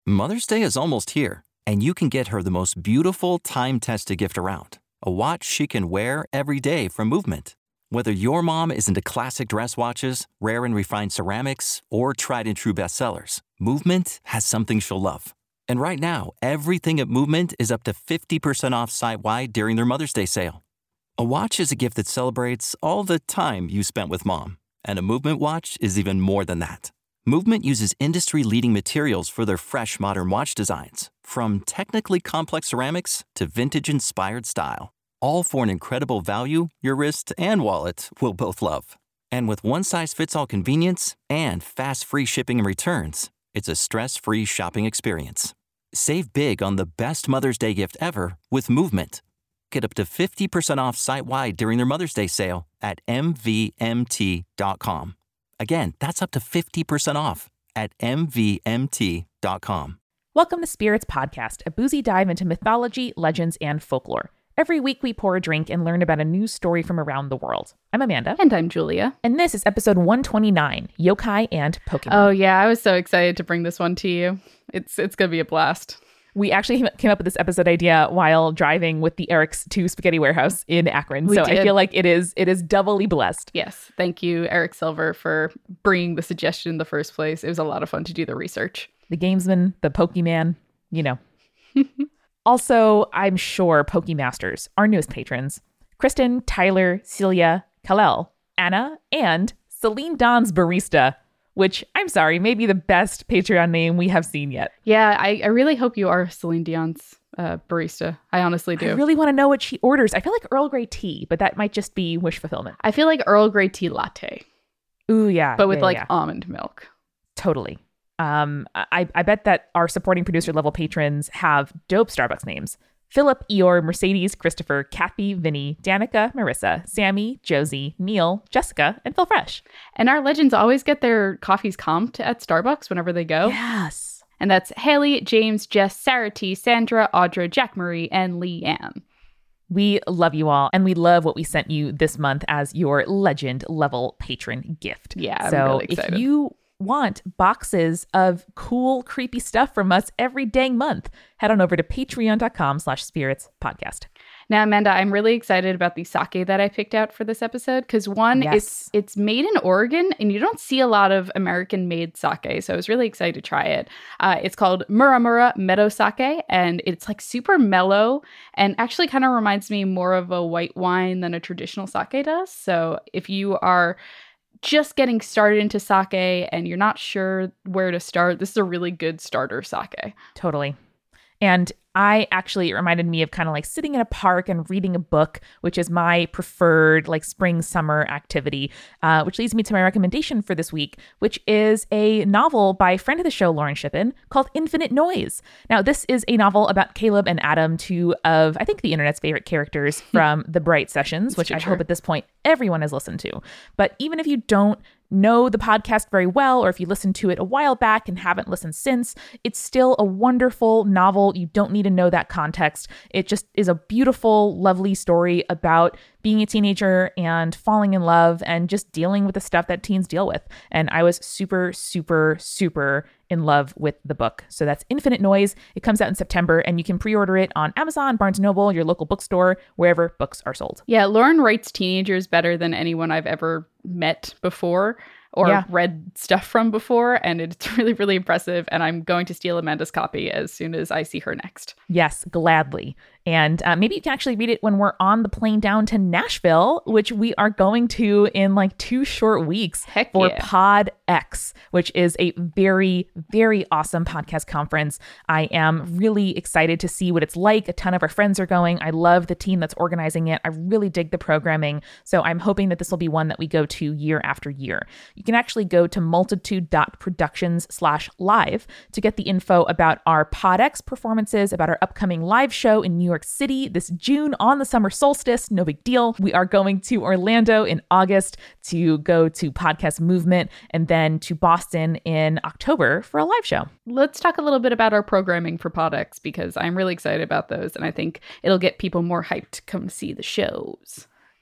Mother's Day is almost here, and you can get her the most beautiful time-tested gift around. A watch she can wear every day from Movement. Whether your mom is into classic dress watches, rare and refined ceramics, or tried and true bestsellers, Movement has something she'll love. And right now, everything at Movement is up to 50% off site-wide during their Mother's Day sale. A watch is a gift that celebrates all the time you spent with mom. And a Movement watch is even more than that. Movement uses industry-leading materials for their fresh modern watch designs, from technically complex ceramics to vintage-inspired style. All for an incredible value your wrist and wallet will both love. And with one-size-fits-all convenience and fast free shipping and returns, it's a stress-free shopping experience. Save big on the best Mother's Day gift ever with Movement. Get up to 50% off site-wide during their Mother's Day sale at mvmt.com. Again, that's up to 50% off at mvmt.com. Welcome to Spirits Podcast, a boozy dive into mythology, legends, and folklore. Every week we pour a drink and learn about a new story from around the world. I'm Amanda. And I'm Julia. And this is episode 129, Yokai and Pokemon. Oh yeah, I was so excited to bring this one to you. It's going to be a blast. We actually came up with this episode idea while driving with the Eric's to Spaghetti Warehouse in Akron. I feel like it is doubly blessed. Yes. Thank you, Eric Silver, for bringing the suggestion in the first place. It was a lot of fun to do the research. The gamesman, the Pokemon, Also, I'm sure Pokemasters, our newest patrons, Kristen, Tyler, Celia, Kalel, Anna, and Celine Don's Barista, which, I'm sorry, may be the best Patreon name we have seen yet. Yeah, I really hope you are Celine Dion's barista. I honestly do. I really want to know what she orders. I feel like Earl Grey tea, but that might just be wish fulfillment. I feel like Earl Grey tea latte. Ooh, yeah. But with almond milk. Totally. I bet that our supporting producer level patrons have dope Starbucks names. Philip, Eeyore, Mercedes, Christopher, Kathy, Vinny, Danica, Marissa, Sammy, Josie, Neil, Jessica, and Phil Fresh. And our legends always get their coffees comped at Starbucks whenever they go. Yes. And that's Haley, James, Jess, Sarah T, Sandra, Audra, Jack Marie, and Leanne. We love you all, and we love what we sent you this month as your legend level patron gift. Yeah, I'm really excited. If you want boxes of cool, creepy stuff from us every dang month, head on over to patreon.com/spiritspodcast. Now, Amanda, I'm really excited about the sake that I picked out for this episode because it's made in Oregon and you don't see a lot of American-made sake, so I was really excited to try it. It's called Muramura Meadow Sake, and it's like super mellow and actually kind of reminds me more of a white wine than a traditional sake does. So if you are just getting started into sake and you're not sure where to start, this is a really good starter sake. Totally. And it reminded me of kind of like sitting in a park and reading a book, which is my preferred like spring, summer activity, which leads me to my recommendation for this week, which is a novel by friend of the show, Lauren Shippen, called Infinite Noise. Now, this is a novel about Caleb and Adam, two of, I think, the internet's favorite characters from The Bright Sessions, which I hope at this point everyone has listened to. But even if you don't know the podcast very well, or if you listened to it a while back and haven't listened since, it's still a wonderful novel. You don't need to know that context. It just is a beautiful, lovely story about being a teenager and falling in love and just dealing with the stuff that teens deal with. And I was super, super, super in love with the book. So that's Infinite Noise. It comes out in September and you can pre-order it on Amazon, Barnes & Noble, your local bookstore, wherever books are sold. Yeah, Lauren writes teenagers better than anyone I've ever met before or read stuff from before. And it's really, really impressive. And I'm going to steal Amanda's copy as soon as I see her next. Yes, gladly. And maybe you can actually read it when we're on the plane down to Nashville, which we are going to in like 2 short weeks for Pod X, which is a very, very awesome podcast conference. I am really excited to see what it's like. A ton of our friends are going. I love the team that's organizing it. I really dig the programming. So I'm hoping that this will be one that we go to year after year. You can actually go to multitude.productions/live to get the info about our Pod X performances, about our upcoming live show in New York City this June on the summer solstice. No big deal. We are going to Orlando in August to go to Podcast Movement and then to Boston in October for a live show. Let's talk a little bit about our programming for Pod X because I'm really excited about those and I think it'll get people more hyped to come see the shows.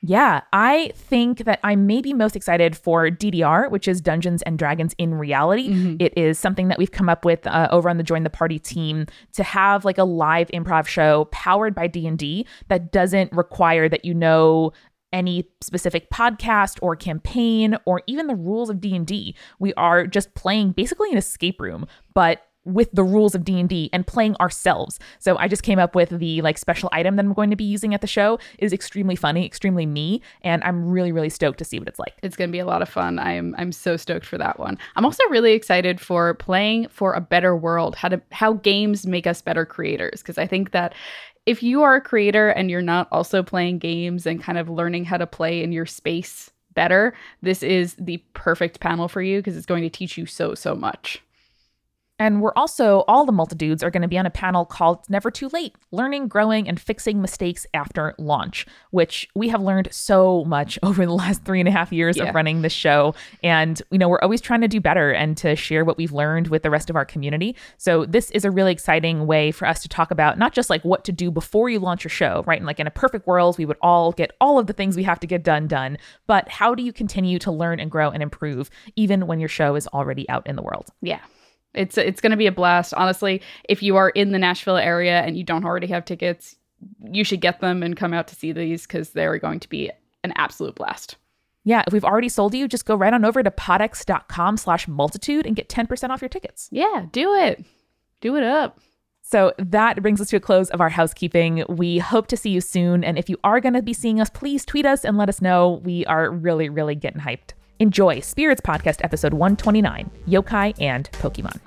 Yeah, I think that I'm maybe most excited for DDR, which is Dungeons and Dragons in Reality. Mm-hmm. It is something that we've come up with over on the Join the Party team to have like a live improv show powered by D&D that doesn't require that you know any specific podcast or campaign or even the rules of D&D. We are just playing basically an escape room, but with the rules of D&D and playing ourselves. So I just came up with the like special item that I'm going to be using at the show. It is extremely funny, extremely me, and I'm really, really stoked to see what it's like. It's going to be a lot of fun. I'm so stoked for that one. I'm also really excited for playing for a better world, how games make us better creators, because I think that if you are a creator and you're not also playing games and kind of learning how to play in your space better, this is the perfect panel for you because it's going to teach you so much. And we're also, all the multitudes are going to be on a panel called Never Too Late, Learning, Growing, and Fixing Mistakes After Launch, which we have learned so much over the last 3.5 years of running this show. And, you know, we're always trying to do better and to share what we've learned with the rest of our community. So this is a really exciting way for us to talk about not just like what to do before you launch your show, right? And like in a perfect world, we would all get all of the things we have to get done, but how do you continue to learn and grow and improve even when your show is already out in the world? Yeah. It's going to be a blast. Honestly, if you are in the Nashville area and you don't already have tickets, you should get them and come out to see these because they're going to be an absolute blast. Yeah, if we've already sold you, just go right on over to podx.com/multitude and get 10% off your tickets. Yeah, do it. Do it up. So that brings us to a close of our housekeeping. We hope to see you soon. And if you are going to be seeing us, please tweet us and let us know. We are really, really getting hyped. Enjoy Spirits Podcast episode 129, Yokai and Pokemon.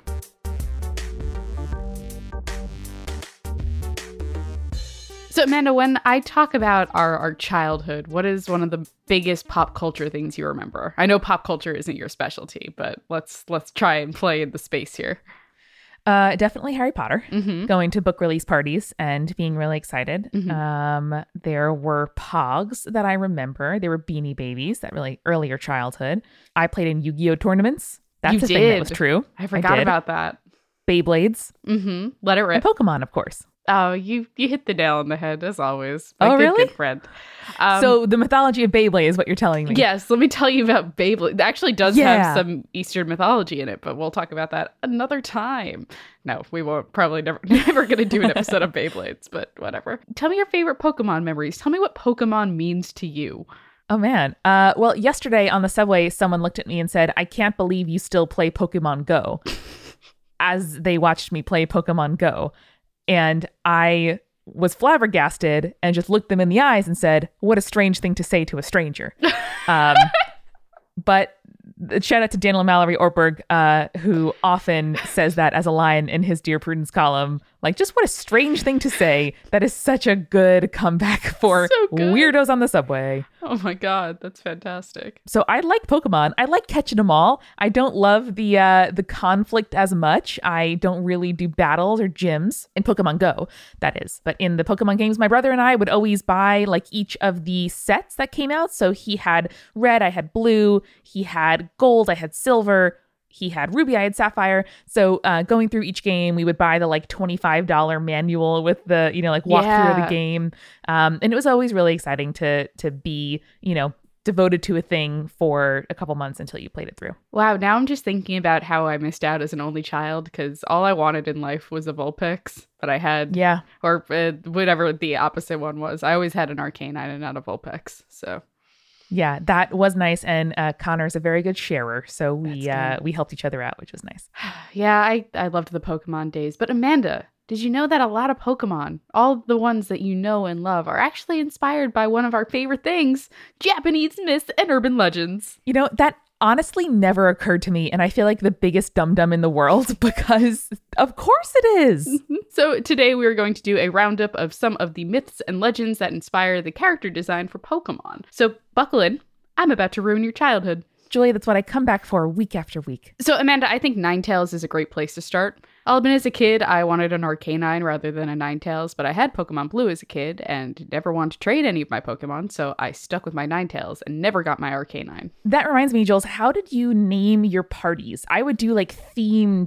So Amanda, when I talk about our childhood, what is one of the biggest pop culture things you remember? I know pop culture isn't your specialty, but let's try and play in the space here. Definitely Harry Potter, going to book release parties and being really excited. There were Pogs that I remember. There were Beanie Babies, that really earlier childhood. I played in Yu-Gi-Oh tournaments. That's thing that was true. I forgot about that. Beyblades. Let it rip. And Pokemon, of course. Oh, you hit the nail on the head, as always. Really? Good friend. So the mythology of Beyblade is what you're telling me. Yes, let me tell you about Beyblade. It actually does have some Eastern mythology in it, but we'll talk about that another time. No, we won't. Probably never going to do an episode of Beyblades, but whatever. Tell me your favorite Pokemon memories. Tell me what Pokemon means to you. Oh, man. Well, yesterday on the subway, someone looked at me and said, "I can't believe you still play Pokemon Go," as they watched me play Pokemon Go. And I was flabbergasted and just looked them in the eyes and said, "What a strange thing to say to a stranger." But shout out to Daniel Mallory Ortberg, who often says that as a line in his Dear Prudence column. Like, just what a strange thing to say. That is such a good comeback for weirdos on the subway. Oh my God, that's fantastic. So I like Pokemon. I like catching them all. I don't love the conflict as much. I don't really do battles or gyms in Pokemon Go, that is. But in the Pokemon games, my brother and I would always buy like each of the sets that came out. So he had red, I had blue, he had gold, I had silver. He had Ruby, I had Sapphire. So going through each game, we would buy the like $25 manual with the, like walkthrough of the game. And it was always really exciting to be, devoted to a thing for a couple months until you played it through. Wow. Now I'm just thinking about how I missed out as an only child because all I wanted in life was a Vulpix, but I had, or whatever the opposite one was. I always had an Arcanine and not a Vulpix. So. Yeah, that was nice. And Connor's a very good sharer. So we helped each other out, which was nice. Yeah, I loved the Pokemon days. But Amanda, did you know that a lot of Pokemon, all the ones that you know and love, are actually inspired by one of our favorite things, Japanese myths and urban legends? That honestly never occurred to me. And I feel like the biggest dum-dum in the world because of course it is. So today we're going to do a roundup of some of the myths and legends that inspire the character design for Pokemon. So buckle in. I'm about to ruin your childhood. Julie, that's what I come back for week after week. So Amanda, I think Ninetales is a great place to start. I'll admit as a kid, I wanted an Arcanine rather than a Ninetales, but I had Pokemon Blue as a kid and never wanted to trade any of my Pokemon, so I stuck with my Ninetales and never got my Arcanine. That reminds me, Jules, how did you name your parties? I would do like themed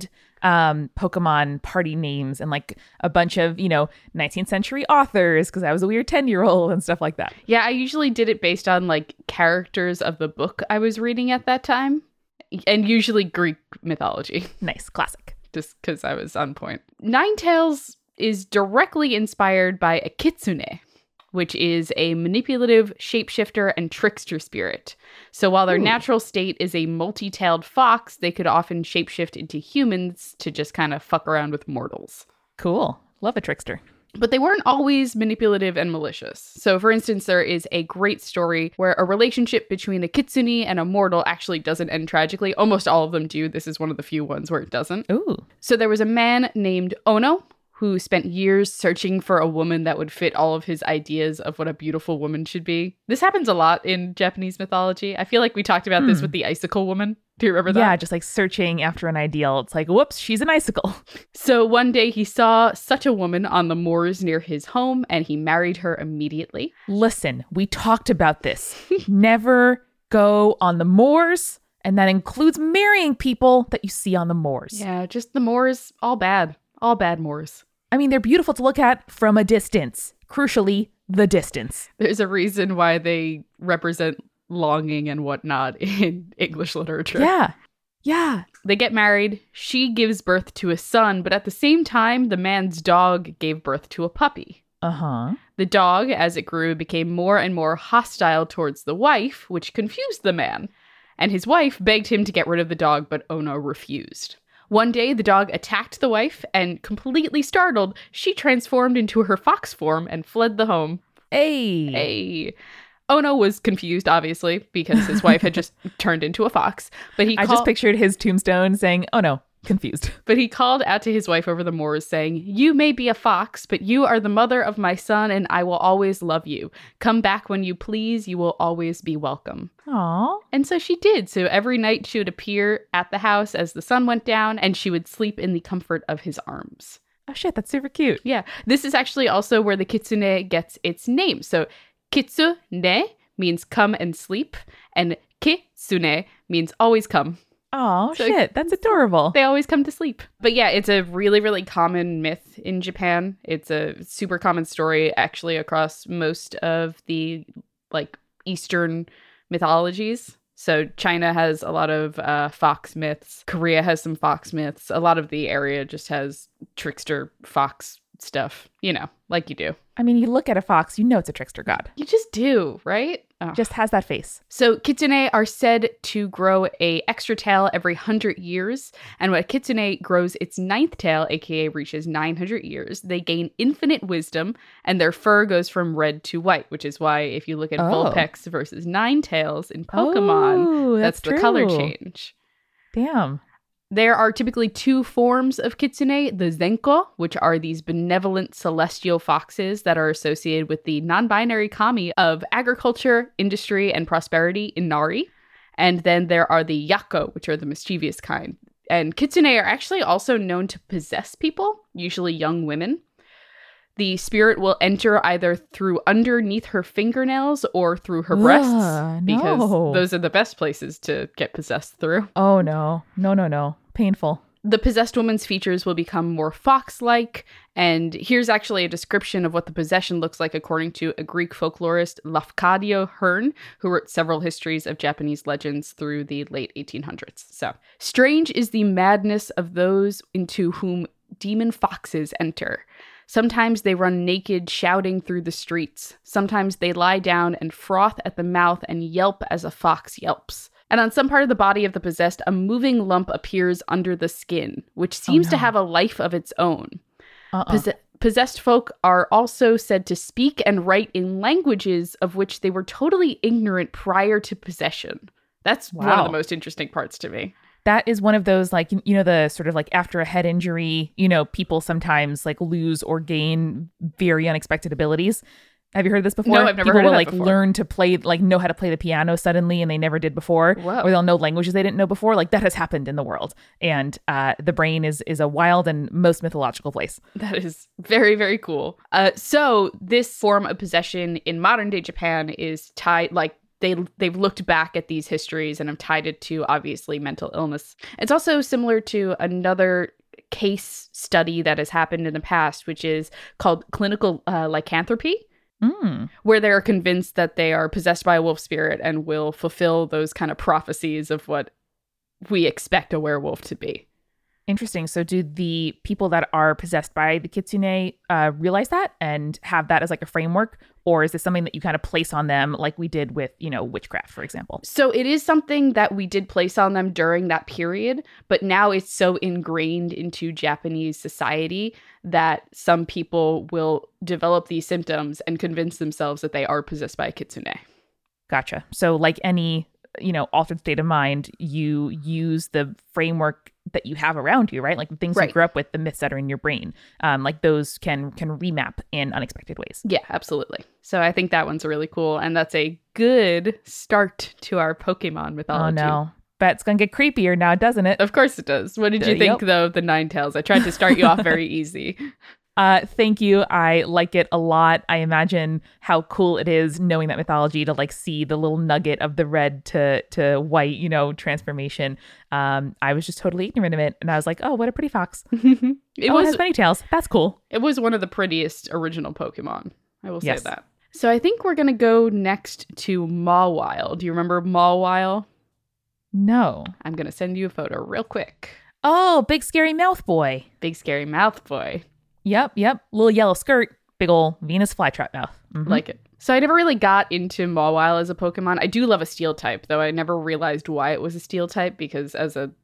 Pokemon party names and like a bunch of, 19th century authors because I was a weird 10-year-old and stuff like that. Yeah, I usually did it based on like characters of the book I was reading at that time, and usually Greek mythology. Nice, classic. Just because I was on point. Ninetales is directly inspired by a kitsune, which is a manipulative shapeshifter and trickster spirit. So while their natural state is a multi-tailed fox, they could often shapeshift into humans to just kind of fuck around with mortals. Cool. Love a trickster. But they weren't always manipulative and malicious. So, for instance, there is a great story where a relationship between a kitsune and a mortal actually doesn't end tragically. Almost all of them do. This is one of the few ones where it doesn't. Ooh. So there was a man named Ono who spent years searching for a woman that would fit all of his ideas of what a beautiful woman should be. This happens a lot in Japanese mythology. I feel like we talked about this with the icicle woman. Do you remember that? Yeah, just like searching after an ideal. It's like, whoops, she's an icicle. So one day he saw such a woman on the moors near his home and he married her immediately. Listen, we talked about this. Never go on the moors. And that includes marrying people that you see on the moors. Yeah, just the moors, all bad. All bad moors. I mean, they're beautiful to look at from a distance. Crucially, the distance. There's a reason why they represent longing and whatnot in English literature. Yeah. Yeah. They get married. She gives birth to a son, but at the same time, the man's dog gave birth to a puppy. Uh-huh. The dog, as it grew, became more and more hostile towards the wife, which confused the man. And his wife begged him to get rid of the dog, but Ono refused. One day, the dog attacked the wife, and completely startled, she transformed into her fox form and fled the home. Hey. Ono was confused, obviously, because his wife had just turned into a fox. But I just pictured his tombstone saying, oh no, confused. But he called out to his wife over the moors saying, "You may be a fox, but you are the mother of my son, and I will always love you. Come back when you please. You will always be welcome." Aww. And so she did. So every night she would appear at the house as the sun went down, and she would sleep in the comfort of his arms. Oh shit, that's super cute. Yeah. This is actually also where the kitsune gets its name. So kitsune means come and sleep, and kitsune means always come. Oh, so shit. That's adorable. They always come to sleep. But yeah, it's a really, really common myth in Japan. It's a super common story actually across most of the like Eastern mythologies. So China has a lot of fox myths. Korea has some fox myths. A lot of the area just has trickster fox stuff, like you do. I mean, you look at a fox, you know it's a trickster god. You just do, right? Oh. Just has that face. So kitsune are said to grow a extra tail every 100 years. And when a kitsune grows its 9th tail, aka reaches 900 years, they gain infinite wisdom and their fur goes from red to white, which is why if you look at Vulpix versus Ninetales in Pokemon, that's the color change. Damn. There are typically 2 forms of kitsune, the Zenko, which are these benevolent celestial foxes that are associated with the non-binary kami of agriculture, industry, and prosperity in Nari. And then there are the Yako, which are the mischievous kind. And kitsune are actually also known to possess people, usually young women. The spirit will enter either through underneath her fingernails or through her breasts, because those are the best places to get possessed through. Oh, no. No. Painful. The possessed woman's features will become more fox-like, and here's actually a description of what the possession looks like according to a Greek folklorist, Lafcadio Hearn, who wrote several histories of Japanese legends through the late 1800s. So, strange is the madness of those into whom demon foxes enter. Sometimes they run naked, shouting through the streets. Sometimes they lie down and froth at the mouth and yelp as a fox yelps. And on some part of the body of the possessed, a moving lump appears under the skin, which seems to have a life of its own. Possessed folk are also said to speak and write in languages of which they were totally ignorant prior to possession. That's one of the most interesting parts to me. That is one of those, like, the sort of like after a head injury, people sometimes like lose or gain very unexpected abilities. Have you heard this before? No, I've never heard of that before. People will learn to play, know how to play the piano suddenly and they never did before. Whoa. Or they'll know languages they didn't know before. Like that has happened in the world. And the brain is a wild and most mythological place. That is very, very cool. So this form of possession in modern day Japan is tied, they've looked back at these histories and have tied it to obviously mental illness. It's also similar to another case study that has happened in the past, which is called clinical lycanthropy, where they're convinced that they are possessed by a wolf spirit and will fulfill those kind of prophecies of what we expect a werewolf to be. Interesting. So do the people that are possessed by the kitsune realize that and have that as like a framework? Or is this something that you kind of place on them like we did with, witchcraft, for example? So it is something that we did place on them during that period, but now it's so ingrained into Japanese society that some people will develop these symptoms and convince themselves that they are possessed by a kitsune. Gotcha. So like any, altered state of mind, you use the framework that you have around you, right? Like the things you grew up with, the myths that are in your brain, like those can remap in unexpected ways. Yeah, absolutely. So I think that one's really cool. And that's a good start to our Pokemon mythology. Oh, no. Bet it's going to get creepier now, doesn't it? Of course it does. What did you think, though, of the Ninetales? I tried to start you off very easy. Thank you. I like it a lot. I imagine how cool it is knowing that mythology to like see the little nugget of the red to white, transformation. I was just totally ignorant of it. And I was like, oh, what a pretty fox. It has many tails. That's cool. It was one of the prettiest original Pokemon. I will say that. So I think we're going to go next to Mawile. Do you remember Mawile? No. I'm going to send you a photo real quick. Oh, big scary mouth boy. Big scary mouth boy. Yep. Little yellow skirt, big ol' Venus flytrap mouth. Mm-hmm. Like it. So I never really got into Mawile as a Pokemon. I do love a steel type, though I never realized why it was a steel type, because as a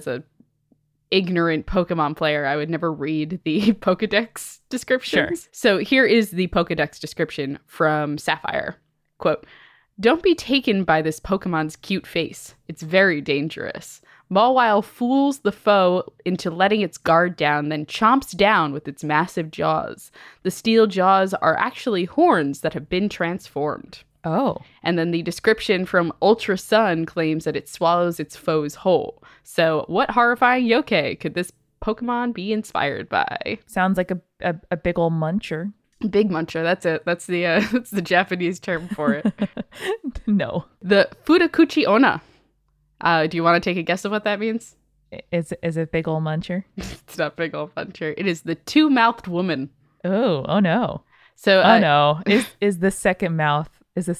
ignorant Pokemon player, I would never read the Pokedex descriptions. Sure. So here is the Pokedex description from Sapphire. Quote, "Don't be taken by this Pokemon's cute face. It's very dangerous. Mawile fools the foe into letting its guard down, then chomps down with its massive jaws. The steel jaws are actually horns that have been transformed." Oh. And then the description from Ultra Sun claims that it swallows its foes whole. So what horrifying yokai could this Pokemon be inspired by? Sounds like a big ol' muncher. Big muncher, that's it. That's the Japanese term for it. No. The Fudakuchi Onna. Do you want to take a guess of what that means? Is it big ol' muncher? It's not big ol' muncher. It is the two-mouthed woman. Oh no. So no. Is the second mouth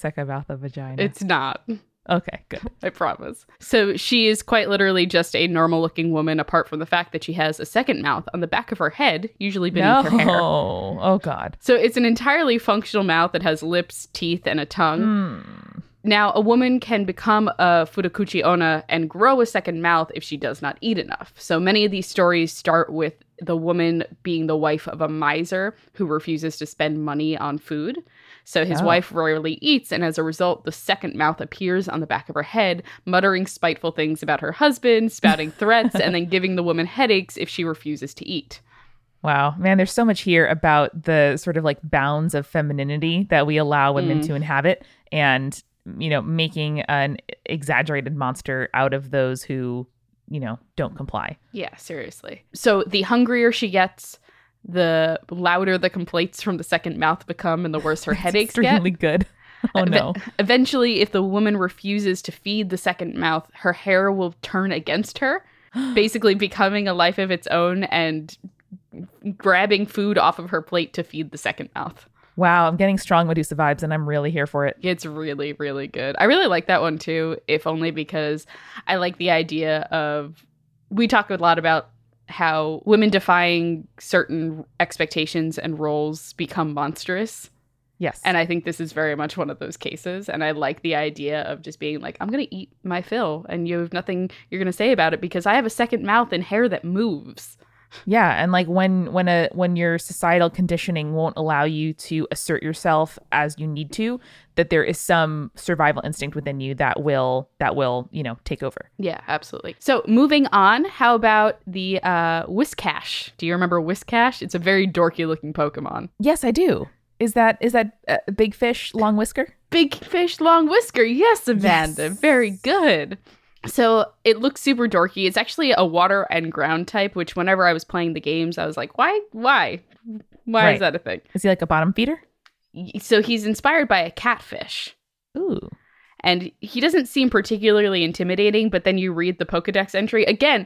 a vagina? It's not. Okay, good. I promise. So she is quite literally just a normal-looking woman, apart from the fact that she has a second mouth on the back of her head, usually beneath her hair. Oh God. So it's an entirely functional mouth that has lips, teeth, and a tongue. Now, a woman can become a Fudakuchi Onna and grow a second mouth if she does not eat enough. So many of these stories start with the woman being the wife of a miser who refuses to spend money on food. So his wife rarely eats, and as a result, the second mouth appears on the back of her head, muttering spiteful things about her husband, spouting threats, and then giving the woman headaches if she refuses to eat. Wow, man, there's so much here about the sort of like bounds of femininity that we allow women to inhabit, and making an exaggerated monster out of those who, don't comply. Yeah, seriously. So the hungrier she gets, the louder the complaints from the second mouth become, and the worse her headaches get. Extremely good. Oh no. Eventually, if the woman refuses to feed the second mouth, her hair will turn against her, basically becoming a life of its own and grabbing food off of her plate to feed the second mouth. Wow, I'm getting strong Medusa vibes, and I'm really here for it. It's really, really good. I really like that one, too, if only because I like the idea of... We talk a lot about how women defying certain expectations and roles become monstrous. Yes. And I think this is very much one of those cases. And I like the idea of just being like, I'm going to eat my fill, and you have nothing you're going to say about it because I have a second mouth and hair that moves. Yeah, and like when your societal conditioning won't allow you to assert yourself as you need to, that there is some survival instinct within you that will take over. Yeah, absolutely. So moving on, how about the Whiscash? Do you remember Whiscash? It's a very dorky looking Pokemon. Yes, I do. Is that big fish, long whisker? Big fish, long whisker. Yes, Amanda. Yes. Very good. So it looks super dorky. It's actually a water and ground type, which whenever I was playing the games, I was like, why right. Is that a thing? Is he like a bottom feeder? So he's inspired by a catfish. Ooh. And he doesn't seem particularly intimidating, but then you read the Pokedex entry. Again,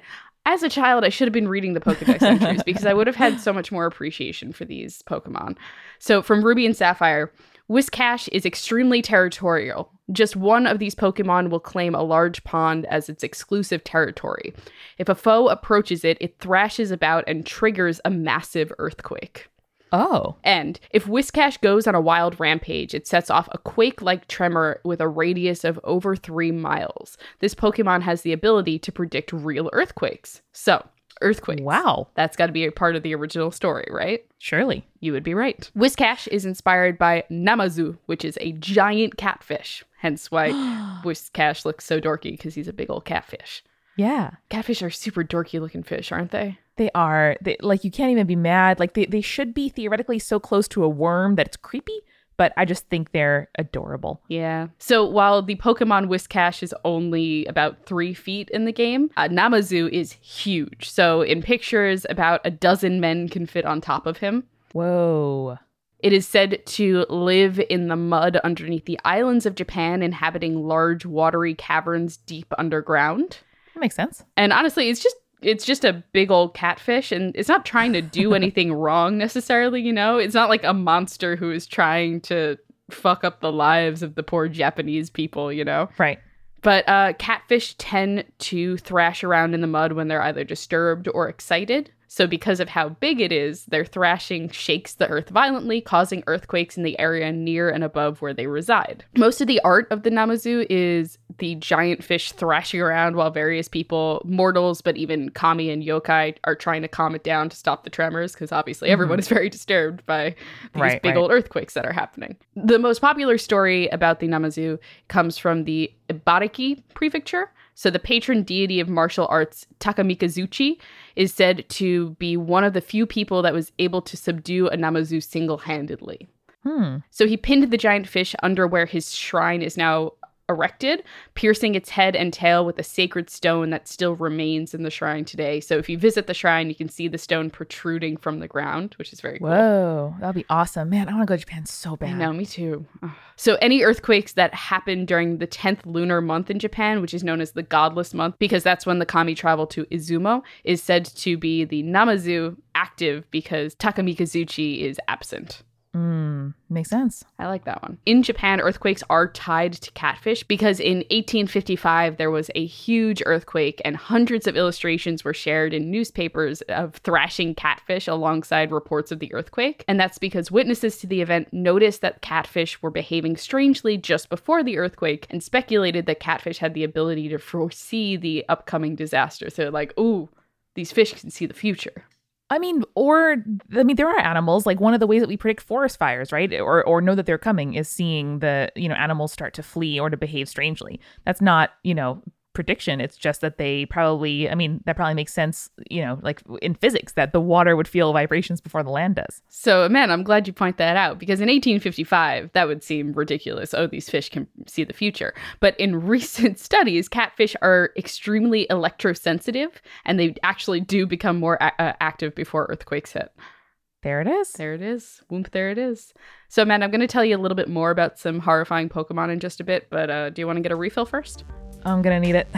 As a child, I should have been reading the Pokedex entries because I would have had so much more appreciation for these Pokemon. So from Ruby and Sapphire, Whiscash is extremely territorial. Just one of these Pokemon will claim a large pond as its exclusive territory. If a foe approaches it, it thrashes about and triggers a massive earthquake. Oh. And if Whiscash goes on a wild rampage, it sets off a quake-like tremor with a radius of over 3 miles. This Pokemon has the ability to predict real earthquakes. So, earthquakes. Wow. That's got to be a part of the original story, right? Surely. You would be right. Whiscash is inspired by Namazu, which is a giant catfish. Hence why Whiscash looks so dorky, because he's a big old catfish. Yeah. Catfish are super dorky looking fish, aren't they? They are. Like, you can't even be mad. Like, they should be theoretically so close to a worm that it's creepy, but I just think they're adorable. Yeah. So while the Pokemon Whiscash is only about 3 feet in the game, Namazu is huge. So in pictures, about a dozen men can fit on top of him. Whoa. It is said to live in the mud underneath the islands of Japan, inhabiting large watery caverns deep underground. That makes sense. And honestly, it's just a big old catfish, and it's not trying to do anything wrong necessarily, you know? It's not like a monster who is trying to fuck up the lives of the poor Japanese people, you know? Right. But catfish tend to thrash around in the mud when they're either disturbed or excited. So because of how big it is, their thrashing shakes the earth violently, causing earthquakes in the area near and above where they reside. Most of the art of the Namazu is the giant fish thrashing around while various people, mortals, but even kami and yokai, are trying to calm it down to stop the tremors, because obviously everyone is very disturbed by these big old earthquakes that are happening. The most popular story about the Namazu comes from the Ibaraki Prefecture. So the patron deity of martial arts, Takamikazuchi, is said to be one of the few people that was able to subdue a Namazu single-handedly. So he pinned the giant fish under where his shrine is now erected, piercing its head and tail with a sacred stone that still remains in the shrine today. So if you visit the shrine, you can see the stone protruding from the ground, which is very cool. Whoa, that'd be awesome. Man, I want to go to Japan so bad. I know, me too. So any earthquakes that happen during the 10th lunar month in Japan, which is known as the godless month, because that's when the kami travel to Izumo, is said to be the Namazu active because Takamikazuchi is absent. Makes sense. I like that one. In Japan, earthquakes are tied to catfish because in 1855, there was a huge earthquake and hundreds of illustrations were shared in newspapers of thrashing catfish alongside reports of the earthquake. And that's because witnesses to the event noticed that catfish were behaving strangely just before the earthquake and speculated that catfish had the ability to foresee the upcoming disaster. So like, ooh, these fish can see the future. I mean, there are animals, like one of the ways that we predict forest fires, right? Or know that they're coming is seeing the, animals start to flee or to behave strangely. That's not, prediction. It's just that they probably, that probably makes sense, like in physics, that the water would feel vibrations before the land does. So, man, I'm glad you point that out, because in 1855, that would seem ridiculous. Oh, these fish can see the future. But in recent studies, catfish are extremely electrosensitive, and they actually do become more active before earthquakes hit. There it is. There it is. Whoomp, there it is. So, man, I'm going to tell you a little bit more about some horrifying Pokemon in just a bit, but do you want to get a refill first? I'm going to need it.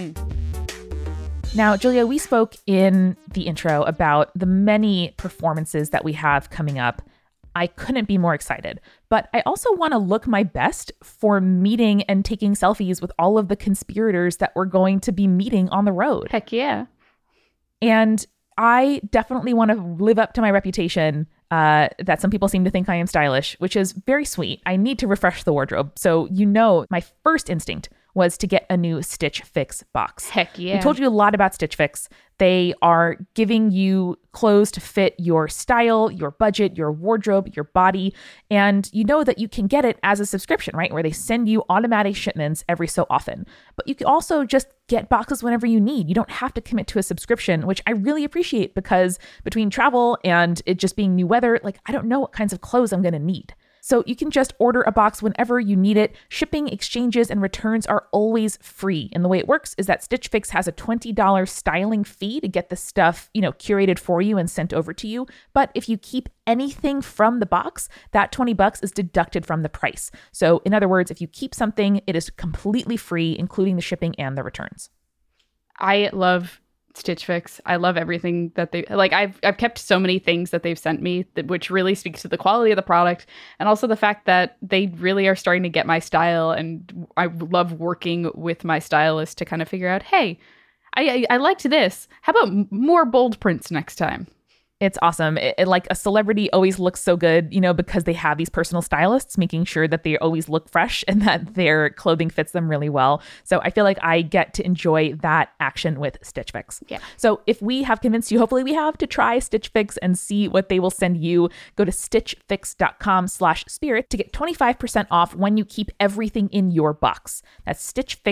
Now, Julia, we spoke in the intro about the many performances that we have coming up. I couldn't be more excited, but I also want to look my best for meeting and taking selfies with all of the conspirators that we're going to be meeting on the road. Heck yeah. And I definitely want to live up to my reputation that some people seem to think I am stylish, which is very sweet. I need to refresh the wardrobe. So, my first instinct was to get a new Stitch Fix box. Heck yeah. We told you a lot about Stitch Fix. They are giving you clothes to fit your style, your budget, your wardrobe, your body. And you know that you can get it as a subscription, right? Where they send you automatic shipments every so often. But you can also just get boxes whenever you need. You don't have to commit to a subscription, which I really appreciate, because between travel and it just being new weather, I don't know what kinds of clothes I'm going to need. So you can just order a box whenever you need it. Shipping, exchanges, and returns are always free. And the way it works is that Stitch Fix has a $20 styling fee to get the stuff, curated for you and sent over to you. But if you keep anything from the box, that $20 is deducted from the price. So in other words, if you keep something, it is completely free, including the shipping and the returns. I love Stitch Fix. I love everything that they like. I've kept so many things that they've sent me which really speaks to the quality of the product, and also the fact that they really are starting to get my style. And I love working with my stylist to kind of figure out, hey, I liked this. How about more bold prints next time? It's awesome. Like a celebrity always looks so good, you know, because they have these personal stylists making sure that they always look fresh and that their clothing fits them really well. So I feel like I get to enjoy that action with Stitch Fix. Yeah. So if we have convinced you, hopefully we have, to try Stitch Fix and see what they will send you, go to stitchfix.com/spirit to get 25% off when you keep everything in your box. That's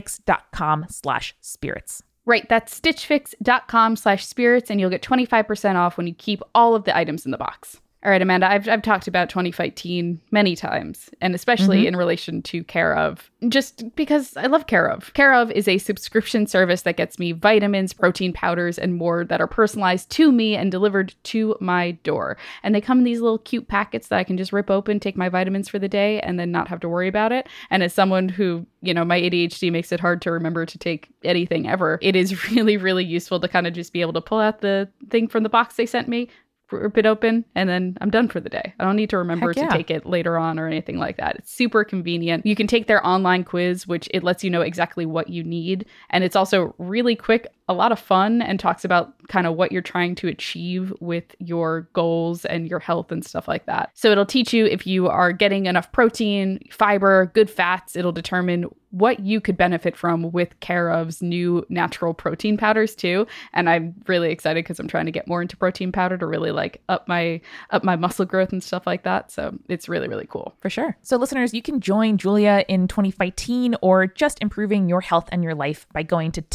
stitchfix.com/spirits. Right, that's stitchfix.com/spirits, and you'll get 25% off when you keep all of the items in the box. All right, Amanda, I've talked about 20 Teen many times, and especially in relation to Care of, just because I love Care of. Care of is a subscription service that gets me vitamins, protein powders, and more that are personalized to me and delivered to my door. And they come in these little cute packets that I can just rip open, take my vitamins for the day, and then not have to worry about it. And as someone who, you know, my ADHD makes it hard to remember to take anything ever, it is really, really useful to kind of just be able to pull out the thing from the box they sent me, rip it open, and then I'm done for the day. I don't need to remember to take it later on or anything like that. It's super convenient. You can take their online quiz, which it lets you know exactly what you need. And it's also really quick, a lot of fun, and talks about kind of what you're trying to achieve with your goals and your health and stuff like that. So it'll teach you if you are getting enough protein, fiber, good fats. It'll determine what you could benefit from with Care of's new natural protein powders too. And I'm really excited because I'm trying to get more into protein powder to really like up my muscle growth and stuff like that. So it's really, really cool. For sure. So listeners, you can join Julia in 2015 or just improving your health and your life by going to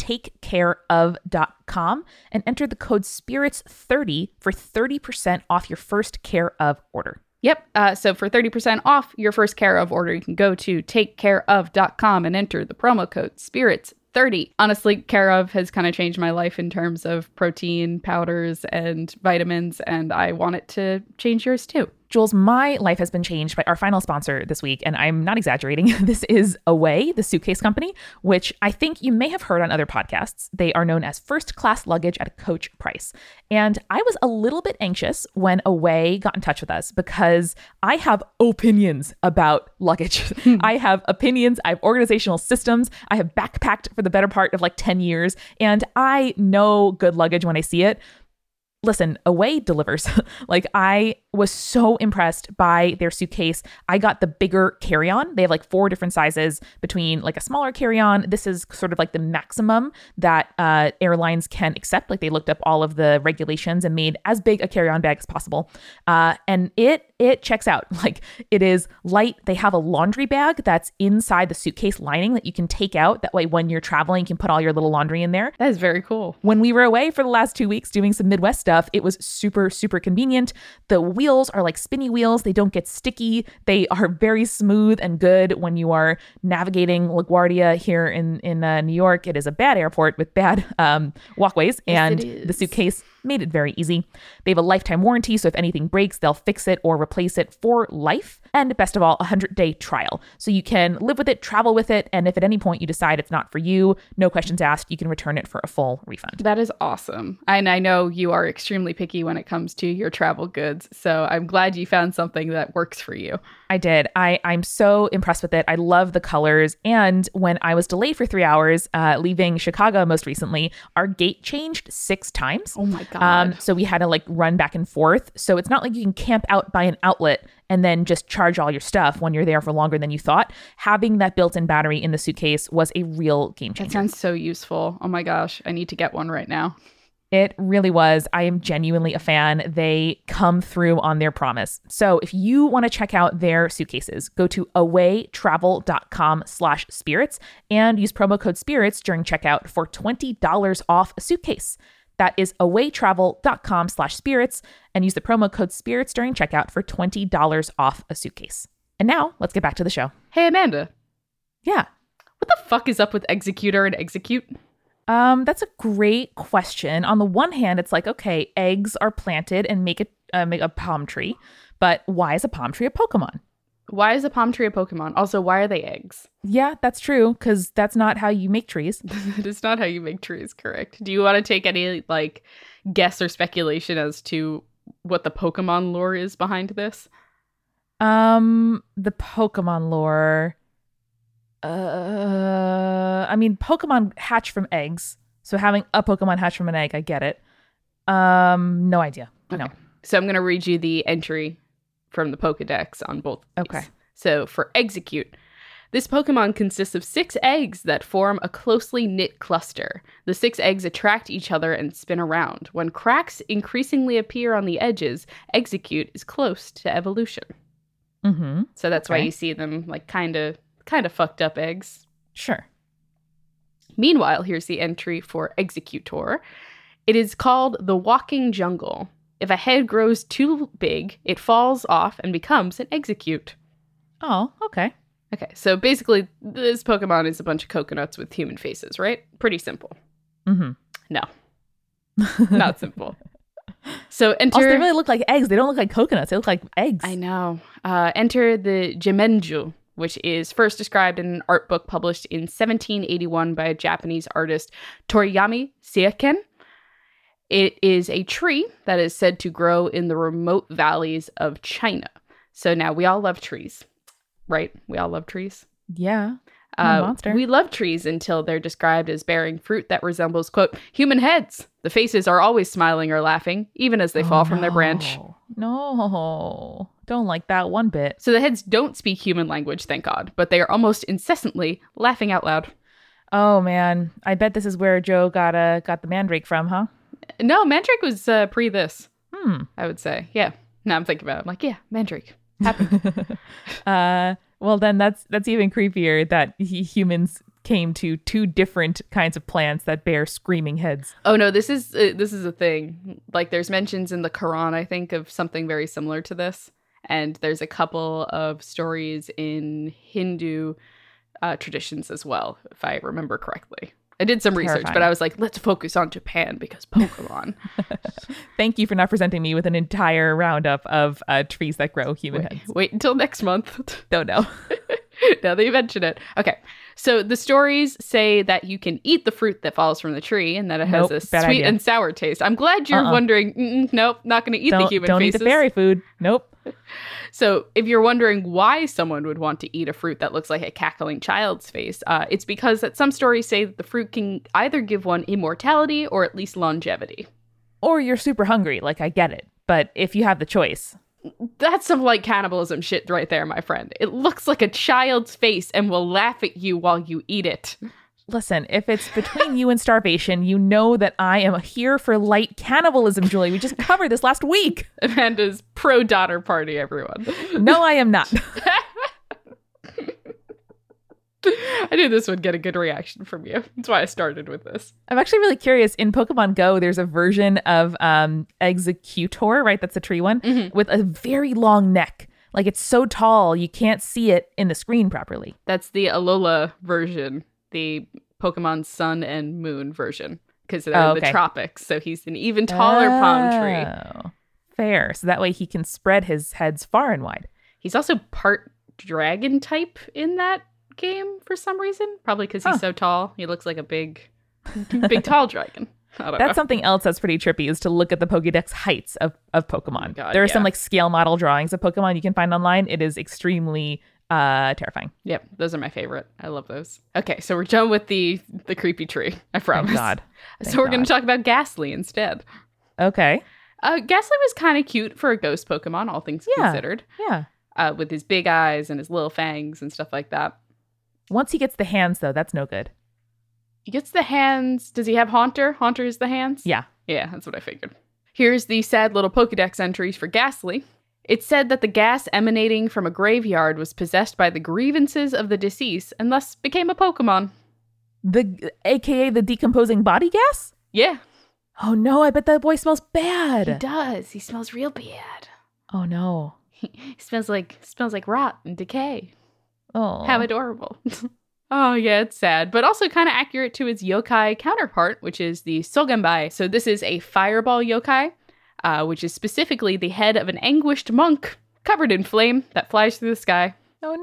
takecareof.com and enter the code SPIRITS30 for 30% off your first Care of order. Yep. So for 30% off your first Care of order, you can go to takecareof.com and enter the promo code SPIRITS30. Honestly, Care of has kind of changed my life in terms of protein, powders, and vitamins, and I want it to change yours too. Jules, my life has been changed by our final sponsor this week, and I'm not exaggerating. This is Away, the suitcase company, which I think you may have heard on other podcasts. They are known as first-class luggage at a coach price. And I was a little bit anxious when Away got in touch with us because I have opinions about luggage. I have opinions. I have organizational systems. I have backpacked for the better part of like 10 years, and I know good luggage when I see it. Listen, Away delivers. Like, I was so impressed by their suitcase. I got the bigger carry-on. They have like 4 different sizes between like a smaller carry-on. This is sort of like the maximum that airlines can accept. Like, they looked up all of the regulations and made as big a carry-on bag as possible. And it checks out. Like, it is light. They have a laundry bag that's inside the suitcase lining that you can take out. That way, when you're traveling, you can put all your little laundry in there. That is very cool. When we were away for the last 2 weeks doing some Midwest stuff, it was super, super convenient. The wheels are like spinny wheels. They don't get sticky. They are very smooth and good when you are navigating LaGuardia here in New York. It is a bad airport with bad walkways, and the suitcase made it very easy. They have a lifetime warranty, so if anything breaks, they'll fix it or replace it for life. And best of all, a 100-day trial. So you can live with it, travel with it, and if at any point you decide it's not for you, no questions asked, you can return it for a full refund. That is awesome. And I know you are extremely picky when it comes to your travel goods, so I'm glad you found something that works for you. I did. I'm so impressed with it. I love the colors. And when I was delayed for 3 hours, leaving Chicago most recently, our gate changed 6 times. Oh my God. So we had to like run back and forth. So it's not like you can camp out by an outlet and then just charge all your stuff when you're there for longer than you thought. Having that built-in battery in the suitcase was a real game changer. That sounds so useful. Oh my gosh. I need to get one right now. It really was. I am genuinely a fan. They come through on their promise. So if you want to check out their suitcases, go to awaytravel.com/spirits and use promo code SPIRITS during checkout for $20 off a suitcase. That is awaytravel.com/spirits and use the promo code SPIRITS during checkout for $20 off a suitcase. And now let's get back to the show. Hey, Amanda. Yeah. What the fuck is up with Executor and Execute? That's a great question. On the one hand, it's like, okay, eggs are planted and make a palm tree, but why is a palm tree a Pokemon? Why is a palm tree a Pokemon? Also, why are they eggs? Yeah, that's true, because that's not how you make trees. It is not how you make trees, correct. Do you want to take any, like, guess or speculation as to what the Pokemon lore is behind this? The Pokemon lore. I mean, Pokemon hatch from eggs. So having a Pokemon hatch from an egg, I get it. No idea. Okay. No. So I'm going to read you the entry from the Pokedex on both of these. Okay. So for Execute, this Pokemon consists of 6 eggs that form a closely knit cluster. The 6 eggs attract each other and spin around. When cracks increasingly appear on the edges, Execute is close to evolution. Mm-hmm. So that's why you see them like kind of fucked up eggs. Sure. Meanwhile, here's the entry for Executor. It is called the Walking Jungle. If a head grows too big, it falls off and becomes an Execute. Oh, okay. Okay, so basically, this Pokemon is a bunch of coconuts with human faces, right? Pretty simple. Mm-hmm. No. Not simple. So enter... Also, they really look like eggs. They don't look like coconuts. They look like eggs. I know. Enter the Jimenju, which is first described in an art book published in 1781 by a Japanese artist, Toriyami Seiken. It is a tree that is said to grow in the remote valleys of China. So now we all love trees, right? We all love trees. Yeah. Monster. We love trees until they're described as bearing fruit that resembles, quote, human heads. The faces are always smiling or laughing, even as they fall from their branch. No, don't like that one bit. So the heads don't speak human language, thank God, but they are almost incessantly laughing out loud. Oh, man. I bet this is where Joe got the Mandrake from, huh? No, Mandrake was pre this, I would say. Yeah. Now I'm thinking about it. I'm like, yeah, Mandrake. Happened. Well, then that's even creepier that humans came to 2 different kinds of plants that bear screaming heads. Oh, no, this is a thing. Like, there's mentions in the Quran, I think, of something very similar to this. And there's a couple of stories in Hindu traditions as well, if I remember correctly. I did some research, but I was like, let's focus on Japan because Pokemon. Thank you for not presenting me with an entire roundup of trees that grow human heads. Wait until next month. Don't know. Now that you mention it. Okay. So the stories say that you can eat the fruit that falls from the tree and that it has a sweet and sour taste. I'm glad you're wondering, nope, not going to eat the human faces. Don't eat the fairy food. Nope. So if you're wondering why someone would want to eat a fruit that looks like a cackling child's face, it's because that some stories say that the fruit can either give one immortality or at least longevity. Or you're super hungry, like I get it. But if you have the choice. That's some like cannibalism shit right there, my friend. It looks like a child's face and will laugh at you while you eat it. Listen, if it's between you and starvation, you know that I am here for light cannibalism, Julie. We just covered this last week. Amanda's pro-daughter party, everyone. No, I am not. I knew this would get a good reaction from you. That's why I started with this. I'm actually really curious. In Pokemon Go, there's a version of Executor, right? That's the tree one, with a very long neck. Like, it's so tall, you can't see it in the screen properly. That's the Alola version, the Pokemon Sun and Moon version, because they're in the tropics. So he's an even taller palm tree. Fair. So that way he can spread his heads far and wide. He's also part dragon type in that game for some reason. Probably because he's so tall. He looks like a big tall dragon. That's something else that's pretty trippy, is to look at the Pokédex heights of Pokemon. God, there are some like scale model drawings of Pokemon you can find online. It is extremely terrifying. Yep, those are my favorite. I love those. Okay, so we're done with the creepy tree. I promise. Thank God. So we're going to talk about Ghastly instead. Okay. Ghastly was kind of cute for a ghost Pokemon, all things considered. Yeah. With his big eyes and his little fangs and stuff like that. Once he gets the hands, though, that's no good. He gets the hands. Does he have Haunter? Haunter is the hands? Yeah. Yeah, that's what I figured. Here's the sad little Pokedex entries for Ghastly. It said that the gas emanating from a graveyard was possessed by the grievances of the deceased and thus became a Pokemon. AKA the decomposing body gas? Yeah. Oh no, I bet that boy smells bad. He does. He smells real bad. Oh no. He smells like rot and decay. Oh. How adorable. Oh, yeah, it's sad, but also kind of accurate to its yokai counterpart, which is the Sogenbai. So this is a fireball yokai, which is specifically the head of an anguished monk covered in flame that flies through the sky. Oh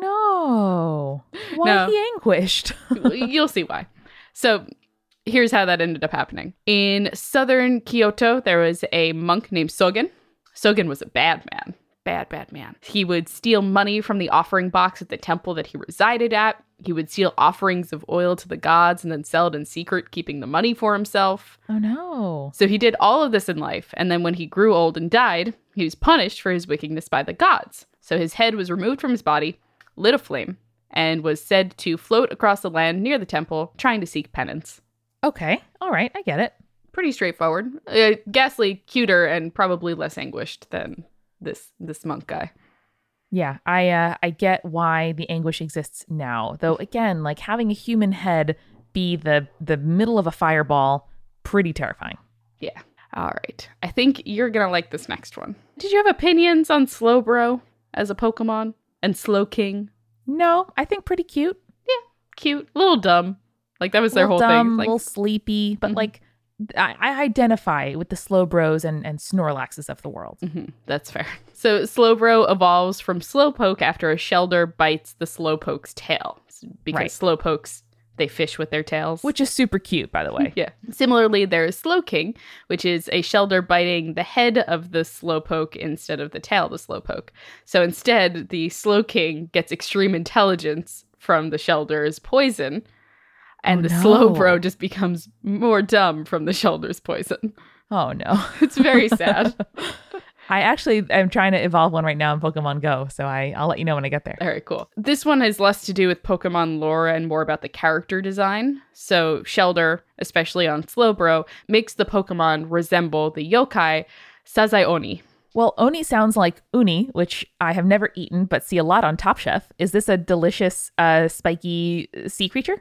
no. Why No. he anguished? You'll see why. So here's how that ended up happening. In southern Kyoto, there was a monk named Sogen. Sogen was a bad man. Bad man. He would steal money from the offering box at the temple that he resided at. He would steal offerings of oil to the gods and then sell it in secret, keeping the money for himself. Oh no. So he did all of this in life, and then when he grew old and died, he was punished for his wickedness by the gods. So his head was removed from his body, lit aflame, and was said to float across the land near the temple, trying to seek penance. Okay. All right. I get it. Pretty straightforward. Ghastly, cuter, and probably less anguished than this monk guy. Yeah, I get why the anguish exists now. Though again, like having a human head be the middle of a fireball, pretty terrifying. Yeah. All right. I think you're going to like this next one. Did you have opinions on Slowbro as a Pokemon and Slowking? No, I think pretty cute. Yeah, cute. A little dumb. Like that was their whole dumb, thing. Like, a little sleepy, but like I identify with the Slowbros and Snorlaxes of the world. That's fair. So Slowbro evolves from Slowpoke after a Shelder bites the Slowpoke's tail. Because Right. Slowpokes, they fish with their tails. Which is super cute, by the way. Yeah. Similarly, there is Slowking, which is a Shelder biting the head of the Slowpoke instead of the tail of the Slowpoke. So instead, the Slowking gets extreme intelligence from the Shelder's poison, and the no. Slowbro just becomes more dumb from the Shelder's poison. Oh no. It's very sad. I actually am trying to evolve one right now in Pokemon Go, so I'll let you know when I get there. Very cool. This one has less to do with Pokemon lore and more about the character design. So Shelder, especially on Slowbro, makes the Pokemon resemble the yokai Sazai Oni. Well, Oni sounds like uni, which I have never eaten but see a lot on Top Chef. Is this a delicious, spiky sea creature?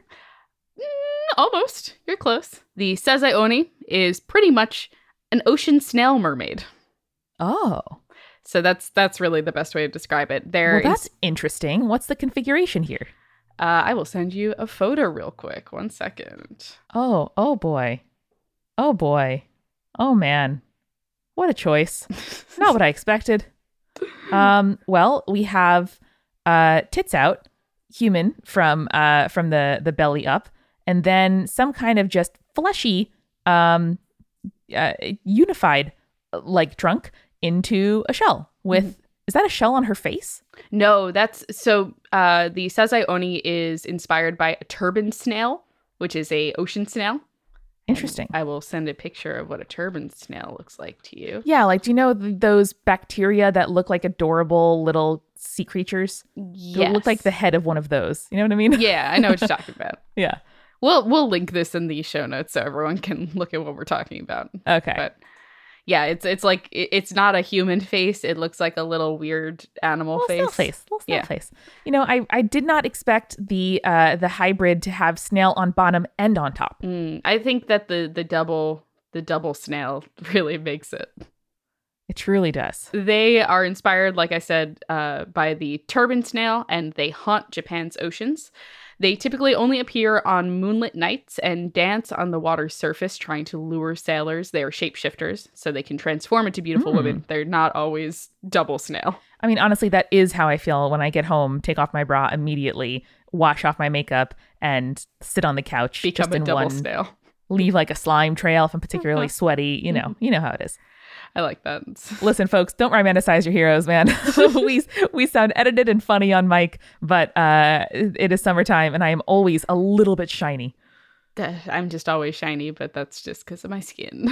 Almost. You're close. The Sazai Oni is pretty much an ocean snail mermaid. Oh. So that's really the best way to describe it. Well, that's interesting. What's the configuration here? I will send you a photo real quick. 1 second. Oh boy. Oh boy. Oh man. What a choice. Not what I expected. Well, we have tits out, human from the belly up, and then some kind of just fleshy unified like trunk into a shell with is that a shell on her face? No, that's so the Sazai Oni is inspired by a turban snail, which is a ocean snail. Interesting. And I will send a picture of what a turban snail looks like to you. Yeah, like do you know those bacteria that look like adorable little sea creatures? Yes. It look like the head of one of those. You know what I mean? Yeah, I know what you're talking about. Yeah. We'll link this in the show notes so everyone can look at what we're talking about. Okay. But yeah, it's like it's not a human face. It looks like a little weird animal face. Little snail face. You know, I did not expect the hybrid to have snail on bottom and on top. I think that the double snail really makes it. It truly does. They are inspired, like I said, by the turban snail, and they haunt Japan's oceans. They typically only appear on moonlit nights and dance on the water's surface, trying to lure sailors. They are shapeshifters, so they can transform into beautiful women. They're not always double snail. I mean, honestly, that is how I feel when I get home, take off my bra immediately, wash off my makeup, and sit on the couch. Become just a in double one, snail. Leave like a slime trail if I'm particularly sweaty. You know how it is. I like that. Listen, folks, don't romanticize your heroes, man. we sound edited and funny on mic, but it is summertime, and I am always a little bit shiny. I'm just always shiny, but that's just because of my skin.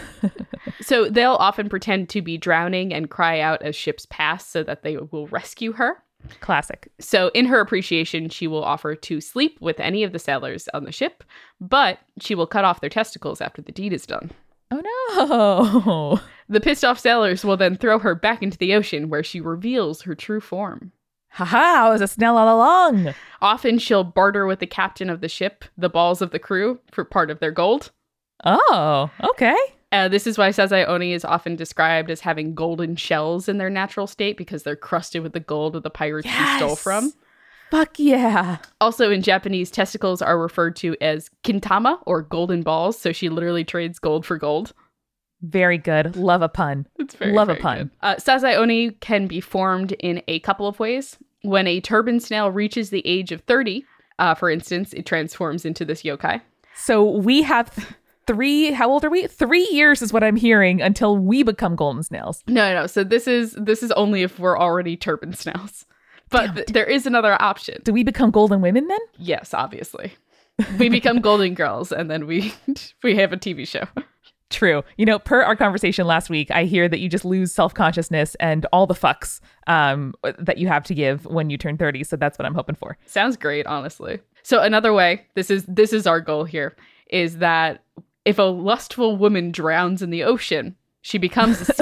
So they'll often pretend to be drowning and cry out as ships pass so that they will rescue her. Classic. So in her appreciation, she will offer to sleep with any of the sailors on the ship, but she will cut off their testicles after the deed is done. Oh no. The pissed off sailors will then throw her back into the ocean where she reveals her true form. Haha, I was a snail all along. Often she'll barter with the captain of the ship the balls of the crew for part of their gold. Oh, okay. This is why Sazai Oni is often described as having golden shells in their natural state because they're crusted with the gold of the pirates she stole from. Fuck yeah. Also in Japanese, testicles are referred to as kintama or golden balls, so she literally trades gold for gold. Very good. Love a pun. It's very Love very a pun. Sazai Oni can be formed in a couple of ways. When a turban snail reaches the age of 30, for instance, it transforms into this yokai. So we have how old are we? 3 years is what I'm hearing until we become golden snails. No. So this is only if we're already turban snails. But there is another option. Do we become golden women then? Yes, obviously. We become golden girls and then we have a TV show. True. Per our conversation last week, I hear that you just lose self-consciousness and all the fucks that you have to give when you turn 30. So that's what I'm hoping for. Sounds great, honestly. So another way, this is our goal here, is that if a lustful woman drowns in the ocean, she becomes a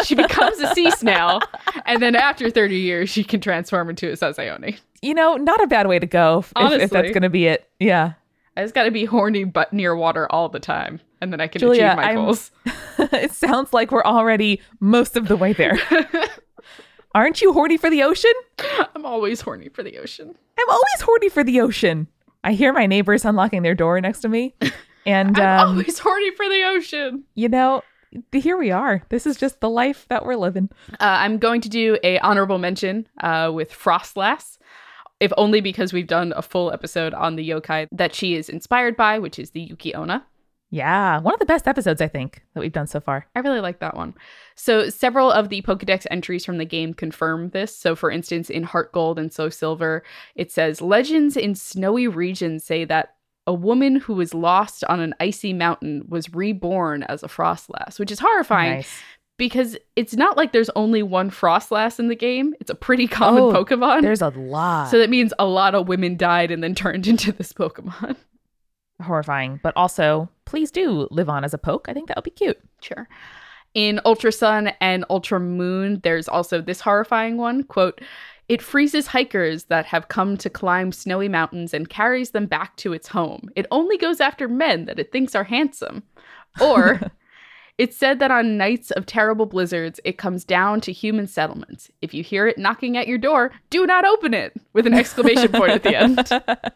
sea snail, and then after 30 years, she can transform into a Sasaoni. Not a bad way to go if that's going to be it. Yeah. I just got to be horny but near water all the time, and then I can achieve my goals. It sounds like we're already most of the way there. Aren't you horny for the ocean? I'm always horny for the ocean. I'm always horny for the ocean. I hear my neighbors unlocking their door next to me. And I'm always horny for the ocean. Here we are. This is just the life that we're living. I'm going to do a honorable mention with Frostlass, if only because we've done a full episode on the yokai that she is inspired by, which is the Yuki Onna. Yeah, one of the best episodes, I think, that we've done so far. I really like that one. So several of the Pokedex entries from the game confirm this. So for instance, in Heart Gold and Soul Silver, it says, legends in snowy regions say that a woman who was lost on an icy mountain was reborn as a Frostlass, which is horrifying because it's not like there's only one Frostlass in the game. It's a pretty common Pokemon. There's a lot. So that means a lot of women died and then turned into this Pokemon. Horrifying, but also please do live on as a poke. I think that would be cute. Sure. In Ultra Sun and Ultra Moon, there's also this horrifying one, quote, it freezes hikers that have come to climb snowy mountains and carries them back to its home. It only goes after men that it thinks are handsome. Or it's said that on nights of terrible blizzards, it comes down to human settlements. If you hear it knocking at your door, do not open it, with an exclamation point at the end.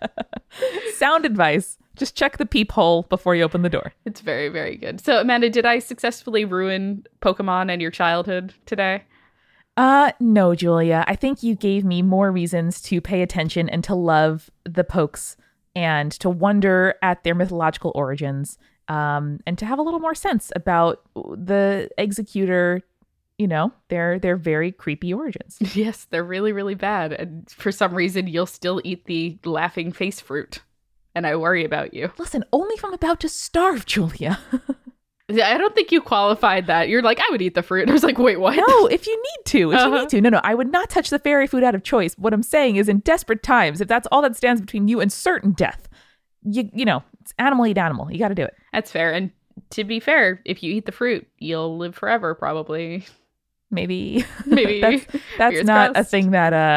Sound advice. Just check the peephole before you open the door. It's very, very good. So, Amanda, did I successfully ruin Pokemon and your childhood today? No, Julia. I think you gave me more reasons to pay attention and to love the pokes and to wonder at their mythological origins, and to have a little more sense about the Executor, their very creepy origins. Yes, they're really, really bad. And for some reason, you'll still eat the laughing face fruit. And I worry about you. Listen, only if I'm about to starve, Julia. I don't think you qualified that. You're like, I would eat the fruit. I was like, wait, what? No, if you need to. No, I would not touch the fairy food out of choice. What I'm saying is in desperate times, if that's all that stands between you and certain death, it's animal eat animal. You got to do it. That's fair. And to be fair, if you eat the fruit, you'll live forever, probably. Maybe that's not a thing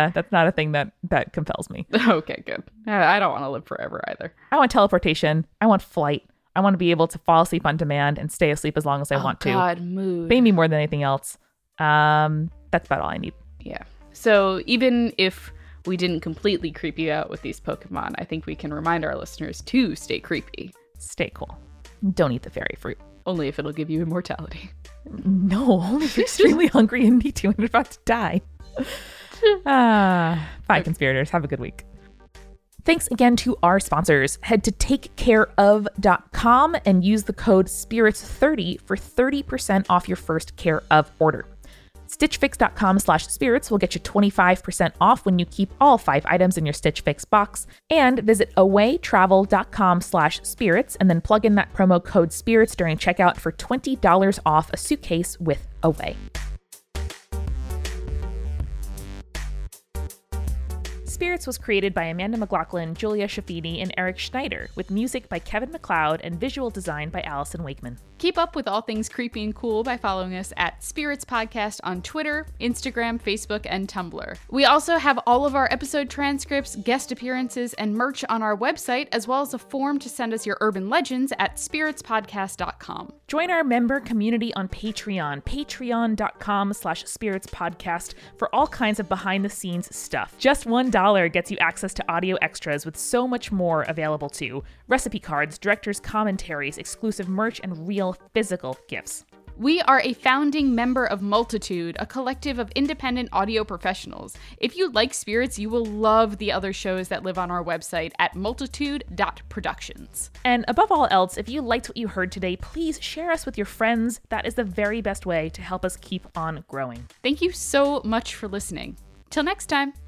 that compels me. Okay, good. I don't want to live forever either. I want teleportation. I want flight. I want to be able to fall asleep on demand and stay asleep as long as I want to. God, mood. Pay me more than anything else. That's about all I need. Yeah. So even if we didn't completely creep you out with these Pokemon, I think we can remind our listeners to stay creepy. Stay cool. Don't eat the fairy fruit. Only if it'll give you immortality. No, only if you're extremely hungry and need to and you're about to die. Bye, conspirators. Have a good week. Thanks again to our sponsors. Head to takecareof.com and use the code SPIRITS30 for 30% off your first Care of order. StitchFix.com/spirits will get you 25% off when you keep all 5 items in your Stitch Fix box. And visit awaytravel.com/spirits and then plug in that promo code SPIRITS during checkout for $20 off a suitcase with Away. Spirits was created by Amanda McLaughlin, Julia Shafini, and Eric Schneider, with music by Kevin MacLeod and visual design by Allison Wakeman. Keep up with all things creepy and cool by following us at Spirits Podcast on Twitter, Instagram, Facebook, and Tumblr. We also have all of our episode transcripts, guest appearances, and merch on our website, as well as a form to send us your urban legends at spiritspodcast.com. Join our member community on Patreon, patreon.com/spiritspodcast, for all kinds of behind-the-scenes stuff. Just $1 gets you access to audio extras with so much more available too. Recipe cards, director's commentaries, exclusive merch, and real physical gifts. We are a founding member of Multitude, a collective of independent audio professionals. If you like Spirits, you will love the other shows that live on our website at multitude.productions. And above all else, if you liked what you heard today, please share us with your friends. That is the very best way to help us keep on growing. Thank you so much for listening. Till next time.